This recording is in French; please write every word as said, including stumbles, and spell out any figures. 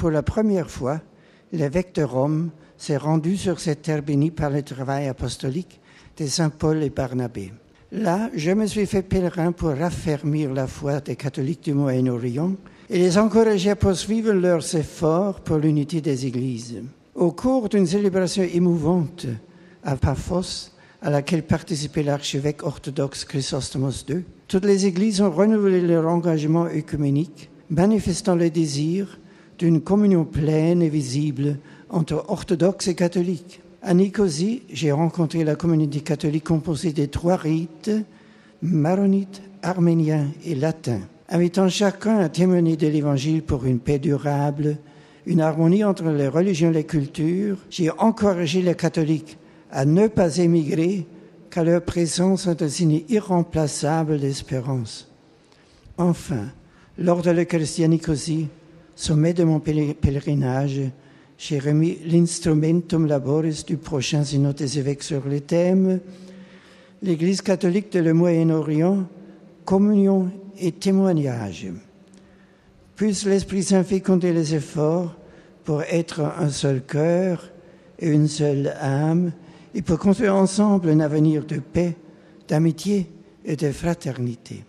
pour la première fois, l'évêque de Rome s'est rendu sur cette terre bénie par le travail apostolique de saint Paul et Barnabé. Là, je me suis fait pèlerin pour raffermir la foi des catholiques du Moyen-Orient et les encourager à poursuivre leurs efforts pour l'unité des églises. Au cours d'une célébration émouvante à Paphos, à laquelle participait l'archevêque orthodoxe Chrysostomos deux, toutes les églises ont renouvelé leur engagement œcuménique, manifestant le désir d'une communion pleine et visible entre orthodoxes et catholiques. À Nicosie, j'ai rencontré la communauté catholique composée des trois rites, maronite, arménien et latin, invitant chacun à témoigner de l'Évangile pour une paix durable, une harmonie entre les religions et les cultures. J'ai encouragé les catholiques à ne pas émigrer, car leur présence est un signe irremplaçable d'espérance. Enfin, lors de l'Eucharistie à Nicosie, sommet de mon pèlerinage, j'ai remis l'instrumentum laboris du prochain synode des évêques sur le thème « L'Église catholique de le Moyen-Orient, communion et témoignage ». Puisse l'Esprit Saint féconder les efforts pour être un seul cœur et une seule âme et pour construire ensemble un avenir de paix, d'amitié et de fraternité.